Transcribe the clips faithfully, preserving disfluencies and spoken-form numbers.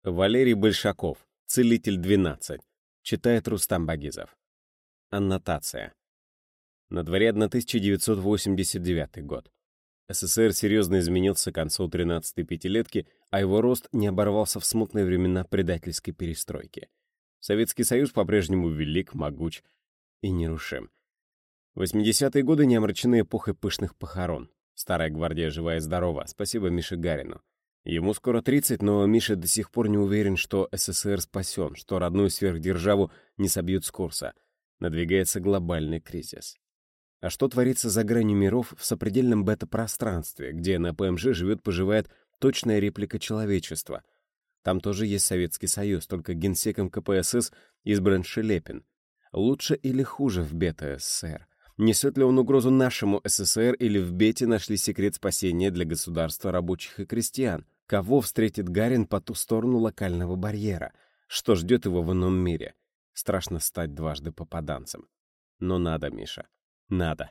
Валерий Большаков. Целитель двенадцать. Читает Рустам Багизов. Аннотация. На дворе тысяча девятьсот восемьдесят девятый год. СССР серьезно изменился к концу тринадцатой пятилетки, а его рост не оборвался в смутные времена предательской перестройки. Советский Союз по-прежнему велик, могуч и нерушим. восьмидесятые годы не омрачены эпохой пышных похорон. Старая гвардия жива и здорова, спасибо Мише Гарину. Ему скоро тридцать, но Миша до сих пор не уверен, что СССР спасен, что родную сверхдержаву не собьют с курса. Надвигается глобальный кризис. А что творится за гранью миров в сопредельном бета-пространстве, где на ПМЖ живет-поживает точная реплика человечества? Там тоже есть Советский Союз, только генсеком КПСС избран Шелепин. Лучше или хуже в бета-СССР? Несет ли он угрозу нашему СССР или в бете нашли секрет спасения для государства рабочих и крестьян? Кого встретит Гарин по ту сторону локального барьера? Что ждет его в ином мире? Страшно стать дважды попаданцем. Но надо, Миша. Надо.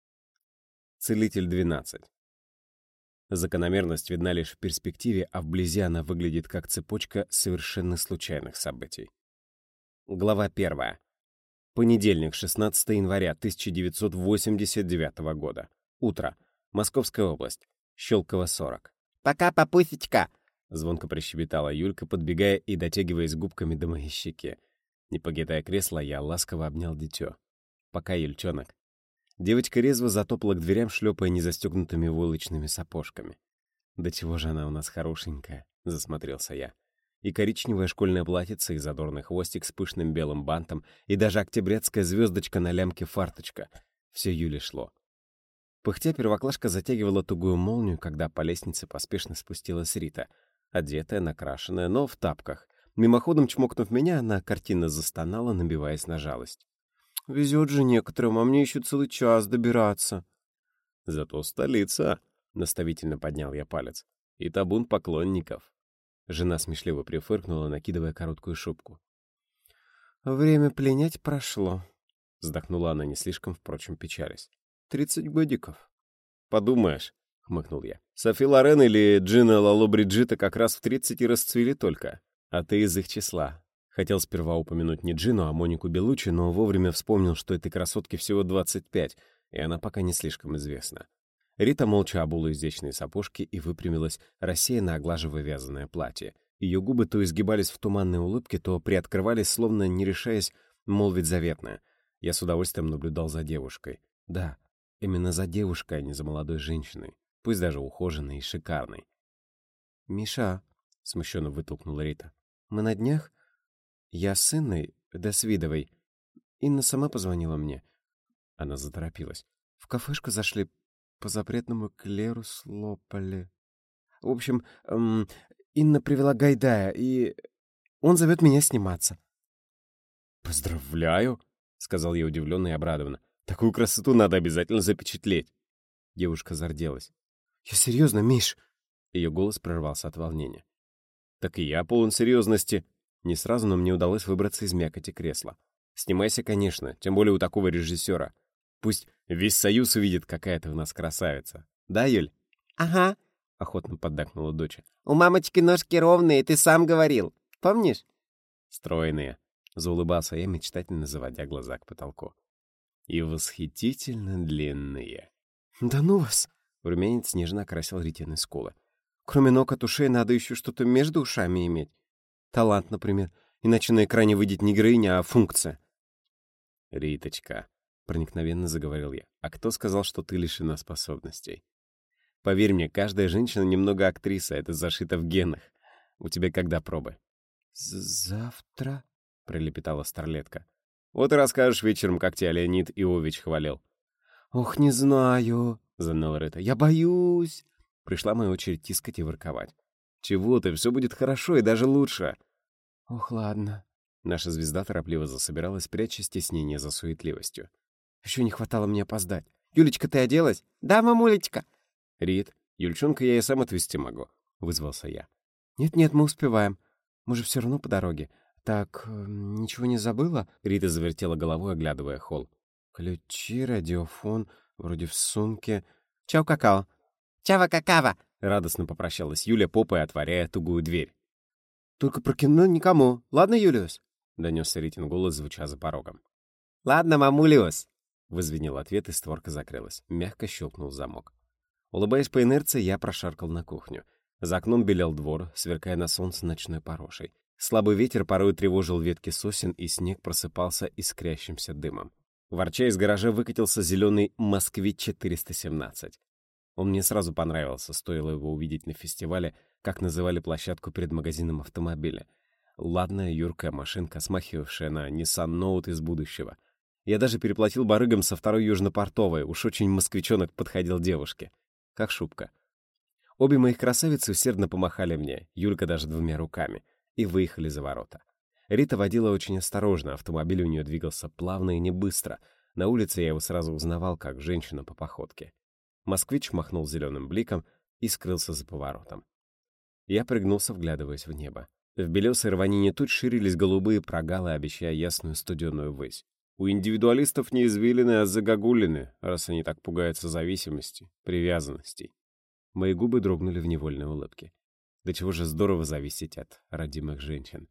Целитель двенадцать. Закономерность видна лишь в перспективе, а вблизи она выглядит как цепочка совершенно случайных событий. Глава первая. Понедельник, шестнадцатого января тысяча девятьсот восемьдесят девятого года. Утро. Московская область. Щелково, сорок. «Пока, папусечка!» — звонко прищебетала Юлька, подбегая и дотягиваясь губками до моей щеки. Не покидая кресла, я ласково обнял дитё. «Пока, Юльчонок». Девочка резво затопала к дверям, шлепая незастегнутыми войлочными сапожками. «Да чего же она у нас хорошенькая?» — засмотрелся я. И коричневое школьное платьице, и задорный хвостик с пышным белым бантом, и даже октябрятская звездочка на лямке фарточка. Все Юле шло. Пыхтя, первоклашка затягивала тугую молнию, когда по лестнице поспешно спустилась Рита, одетая, накрашенная, но в тапках. Мимоходом чмокнув меня, она картинно застонала, набиваясь на жалость. «Везет же некоторым, а мне еще целый час добираться». «Зато столица», — наставительно поднял я палец, — «и табун поклонников». Жена смешливо прифыркнула, накидывая короткую шубку. «Время пленять прошло», — вздохнула она, не слишком, впрочем, печалясь. «Тридцать годиков». «Подумаешь», — хмыкнул я. «Софи Лорен или Джина Лало Бриджита как раз в тридцать и расцвели только. А ты из их числа». Хотел сперва упомянуть не Джину, а Монику Белуччи, но вовремя вспомнил, что этой красотке всего двадцать пять, и она пока не слишком известна. Рита молча обула изящные сапожки и выпрямилась, рассеянно оглаживая вязаное платье. Ее губы то изгибались в туманной улыбке, то приоткрывались, словно не решаясь молвить заветное. Я с удовольствием наблюдал за девушкой. Да, именно за девушкой, а не за молодой женщиной, пусть даже ухоженной и шикарной. «Миша», — смущенно вытолкнула Рита, — «мы на днях? Я с Инной Досвидовой. Инна сама позвонила мне». Она заторопилась. «В кафешку зашли, по запретному клеру слопали. В общем, эм, Инна привела Гайдая, и он зовет меня сниматься». «Поздравляю», — сказал я удивленно и обрадованно. «Такую красоту надо обязательно запечатлеть». Девушка зарделась. «Я серьезно, Миш!» Ее голос прервался от волнения. «Так и я полон серьезности». Не сразу, но мне удалось выбраться из мякоти кресла. «Снимайся, конечно, тем более у такого режиссера. Пусть весь Союз увидит, какая ты у нас красавица. Да, Юль?» «Ага», — охотно поддакнула дочь. «У мамочки ножки ровные, ты сам говорил. Помнишь?» «Стройные», — заулыбался я, мечтательно заводя глаза к потолку. «И восхитительно длинные». «Да ну вас!» — румянец нежно окрасил Ритины скулы. «Кроме ног от ушей надо еще что-то между ушами иметь. Талант, например. Иначе на экране выйдет не героиня, а функция». «Риточка», — проникновенно заговорил я, — «а кто сказал, что ты лишена способностей? Поверь мне, каждая женщина немного актриса, это зашито в генах. У тебя когда пробы?» «Завтра?» — пролепетала старлетка. «Вот и расскажешь вечером, как тебя Леонид Иович хвалил». «Ох, не знаю», — заныла Рита. «я боюсь». Пришла моя очередь тискать и ворковать. «Чего ты? Все будет хорошо и даже лучше». «Ох, ладно». Наша звезда торопливо засобиралась, пряча стеснение за суетливостью. «Еще не хватало мне опоздать. Юлечка, ты оделась?» «Да, мамулечка». «Рит, Юльчонка я и сам отвезти могу», — вызвался я. «Нет-нет, мы успеваем. Мы же все равно по дороге. Так, ничего не забыла?» Рита завертела головой, оглядывая холл. «Ключи, радиофон, вроде в сумке». «Чао, какао». «Чава, какава», — радостно попрощалась Юля, попой отворяя тугую дверь. Только про кино никому. Ладно, Юлиус?» — донесся Ритин голос, звуча за порогом. «Ладно, мамулиус!» — вызвенел ответ, и створка закрылась. Мягко щелкнул замок. Улыбаясь по инерции, я прошаркал на кухню. За окном белел двор, сверкая на солнце ночной порошей. Слабый ветер порой тревожил ветки сосен, и снег просыпался искрящимся дымом. Ворча из гаража выкатился зеленый «Москвич четыреста семнадцать». Он мне сразу понравился, стоило его увидеть на фестивале, как называли площадку перед магазином автомобиля. Ладная юркая машинка, смахивавшая на Nissan Note из будущего. Я даже переплатил барыгам со второй южнопортовой, уж очень москвичонок подходил девушке. Как шубка. Обе моих красавицы усердно помахали мне, Юлька даже двумя руками, и выехали за ворота. Рита водила очень осторожно, автомобиль у нее двигался плавно и не быстро. На улице я его сразу узнавал, как женщина по походке. Москвич махнул зеленым бликом и скрылся за поворотом. Я пригнулся, вглядываясь в небо. В белесой рванине туч ширились голубые прогалы, обещая ясную студеную высь. У индивидуалистов не извилины, а загогулины, раз они так пугаются зависимости, привязанностей. Мои губы дрогнули в невольной улыбке. До чего же здорово зависеть от родимых женщин.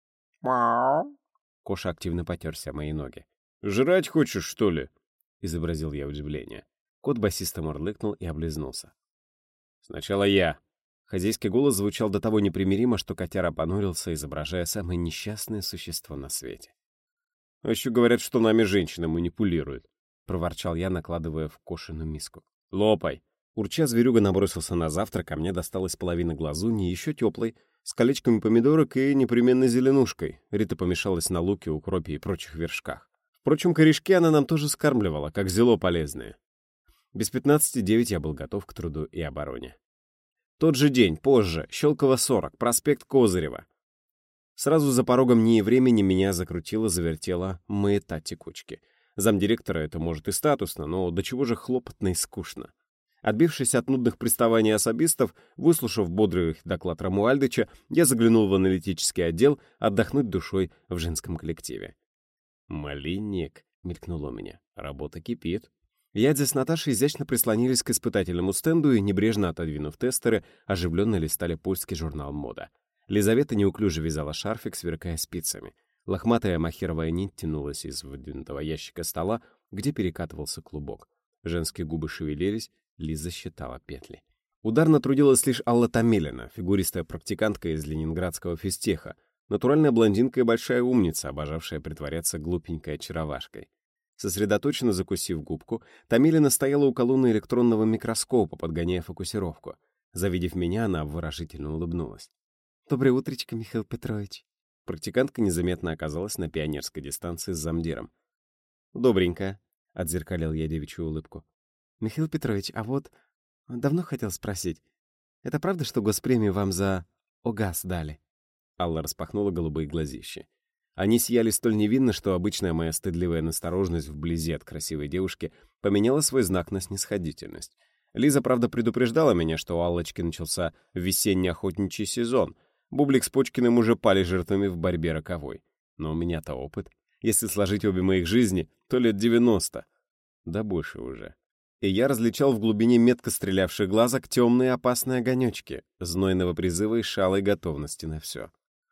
«Мяу!» Коша активно потерся о мои ноги. «Жрать хочешь, что ли?» — изобразил я удивление. Кот басисто мурлыкнул и облизнулся. «Сначала я». Хозяйский голос звучал до того непримиримо, что котяра понурился, изображая самое несчастное существо на свете. «А еще говорят, что нами женщины манипулируют», — проворчал я, накладывая в Кошину миску. «Лопай!» Урча, зверюга набросился на завтрак, а мне досталась половина глазуни, еще теплой, с колечками помидорок и непременно зеленушкой. Рита помешалась на луке, укропе и прочих вершках. Впрочем, корешки она нам тоже скармливала, как зело полезное. Без пятнадцати девять я был готов к труду и обороне. Тот же день, позже, Щелково сорок, проспект Козырева. Сразу за порогом НИИ времени меня закрутило, завертело маята текучки. Замдиректора это может и статусно, но до чего же хлопотно и скучно. Отбившись от нудных приставаний особистов, выслушав бодрый доклад Рамуальдыча, я заглянул в аналитический отдел отдохнуть душой в женском коллективе. «Малинник», — мелькнуло у меня, — «работа кипит». Ядя с Наташей изящно прислонились к испытательному стенду и, небрежно отодвинув тестеры, оживленно листали польский журнал «Мода». Лизавета неуклюже вязала шарфик, сверкая спицами. Лохматая махеровая нить тянулась из выдвинутого ящика стола, где перекатывался клубок. Женские губы шевелились, Лиза считала петли. Ударно трудилась лишь Алла Томилина, фигуристая практикантка из ленинградского физтеха, натуральная блондинка и большая умница, обожавшая притворяться глупенькой очаровашкой. Сосредоточенно закусив губку, Томилина стояла у колонны электронного микроскопа, подгоняя фокусировку. Завидев меня, она выражительно улыбнулась. «Доброе утречко, Михаил Петрович». Практикантка незаметно оказалась на пионерской дистанции с замдиром. «Добренько», — отзеркалил я девичью улыбку. «Михаил Петрович, а вот давно хотел спросить, это правда, что госпремию вам за ОГАЗ дали?» Алла распахнула голубые глазища. Они сияли столь невинно, что обычная моя стыдливая настороженность вблизи от красивой девушки поменяла свой знак на снисходительность. Лиза, правда, предупреждала меня, что у Аллочки начался весенний охотничий сезон. Бублик с Почкиным уже пали жертвами в борьбе роковой. Но у меня-то опыт. Если сложить обе моих жизни, то лет девяносто. Да больше уже. И я различал в глубине метко стрелявших глазок темные опасные огонечки, знойного призыва и шалой готовности на все.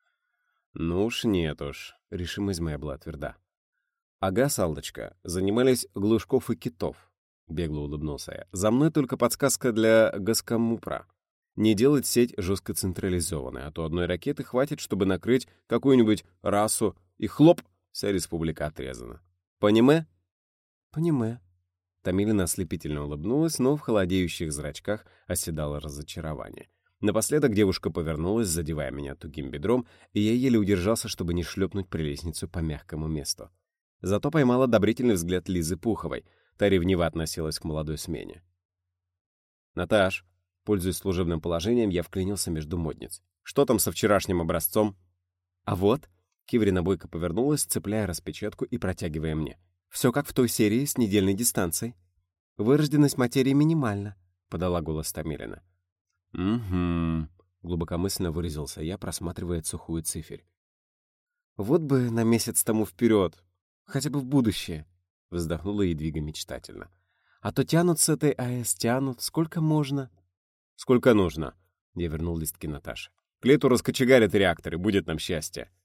Ну уж нет уж, решимость моя была тверда. Ага, Салдочка, занимались Глушков и Китов. Бегло улыбнулся я. За мной только подсказка для Госкомупра. Не делать сеть жестко централизованной, а то одной ракеты хватит, чтобы накрыть какую-нибудь расу, и хлоп, вся республика отрезана. Пониме? Пониме. Томилина ослепительно улыбнулась, но в холодеющих зрачках оседало разочарование. Напоследок девушка повернулась, задевая меня тугим бедром, и я еле удержался, чтобы не шлепнуть прелестницу по мягкому месту. Зато поймал одобрительный взгляд Лизы Пуховой. Та ревниво относилась к молодой смене. «Наташ», пользуясь служебным положением, я вклинился между модниц. «Что там со вчерашним образцом?» «А вот», — Киврина бойко повернулась, цепляя распечатку и протягивая мне. «Все как в той серии с недельной дистанцией. Вырожденность материи минимальна», — подала голос Томилина. «Угу», — глубокомысленно выразился я, просматривая сухую циферь. «Вот бы на месяц тому вперед, хотя бы в будущее», — вздохнула Едвига мечтательно. «А то тянут с этой АЭС, тянут. Сколько можно?» «Сколько нужно?» — я вернул листки Наташе. К лету раскочегарят реакторы, будет нам счастье.